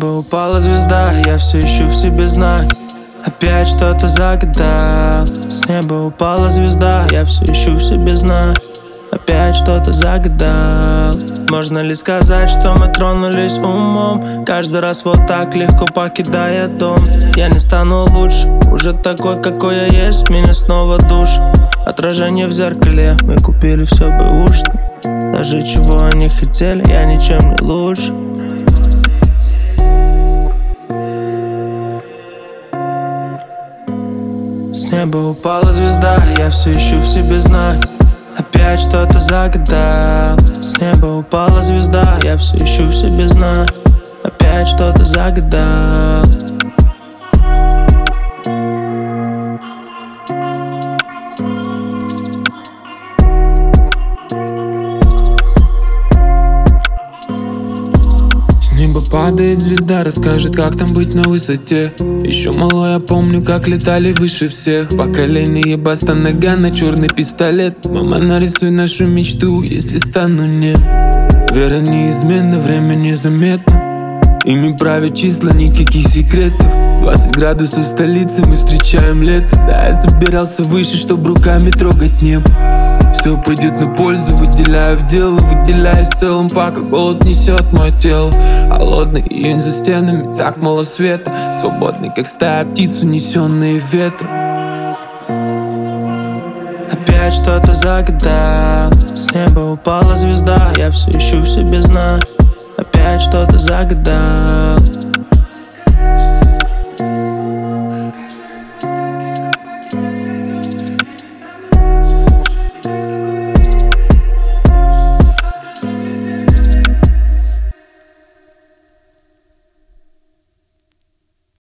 неба упала звезда, я все ищу в себе знак. Опять что-то загадал. С неба упала звезда, я все ищу в себе знак. Опять что-то загадал. Можно ли сказать, что мы тронулись умом? Каждый раз вот так легко покидая дом. Я не стану лучше, уже такой, какой я есть. Меня снова душ. Отражение в зеркале, мы купили все бэушно. Даже чего они хотели, я ничем не лучше. С неба упала звезда, я все ищу в себе знак. Опять что-то загадал. С неба упала звезда, я все ищу в себе знак. Опять что-то загадал. С неба падает звезда, расскажет, как там быть на высоте. Еще мало я помню, как летали выше всех. Поколение баста нога на черный пистолет. Мама, нарисуй нашу мечту, если стану нет. Вера неизменна, время незаметно. Ими правят числа, никаких секретов. 20 градусов в столице, мы встречаем лето. Да, я забирался выше, чтоб руками трогать небо. Все придет на пользу, выделяю в дело. Выделяюсь в целом, пока голод несет мое тело. Холодный июнь за стенами, так мало света. Свободный, как стая птиц, унесенные ветром. Опять что-то загадал. С неба упала звезда, я все ищу в себе знак. Опять что-то загадал.